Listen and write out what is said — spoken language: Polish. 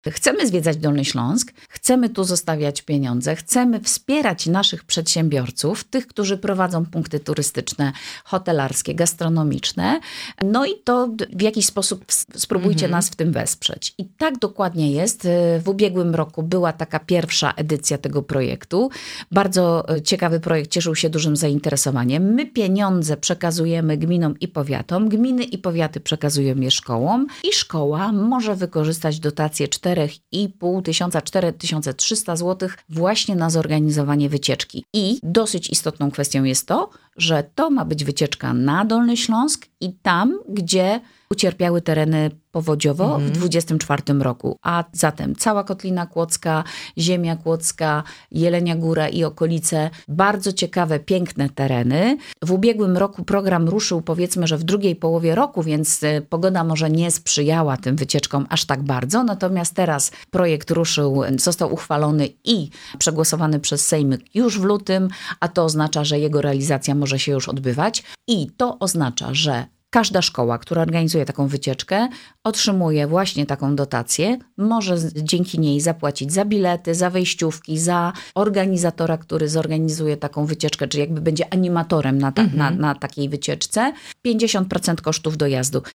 chcemy zwiedzać Dolny Śląsk, chcemy tu zostawiać pieniądze, chcemy wspierać naszych przedsiębiorców, tych, którzy prowadzą punkty turystyczne, hotelarskie, gastronomiczne. No i to w jakiś sposób spróbujcie nas w tym wesprzeć. I tak dokładnie jest. W ubiegłym roku była taka pierwsza edycja tego projektu. Bardzo ciekawy projekt, cieszył się dużym zainteresowaniem. My pieniądze przekazujemy gminom i powiatom, gminy i powiaty przekazują je szkołom i szkoła może wykorzystać dotację 4,5 tysiąca, 4300 zł właśnie na zorganizowanie wycieczki. I dosyć istotną kwestią jest to, że to ma być wycieczka na Dolny Śląsk i tam, gdzie ucierpiały tereny powodziowo w 2024 roku. A zatem cała Kotlina Kłodzka, Ziemia Kłodzka, Jelenia Góra i okolice. Bardzo ciekawe, piękne tereny. W ubiegłym roku program ruszył powiedzmy, że w drugiej połowie roku, więc pogoda może nie sprzyjała tym wycieczkom aż tak bardzo. Natomiast teraz projekt ruszył, został uchwalony i przegłosowany przez Sejmik już w lutym, a to oznacza, że jego realizacja może się już odbywać. I to oznacza, że każda szkoła, która organizuje taką wycieczkę, otrzymuje właśnie taką dotację, może dzięki niej zapłacić za bilety, za wejściówki, za organizatora, który zorganizuje taką wycieczkę, czyli jakby będzie animatorem na takiej wycieczce, 50% kosztów dojazdu.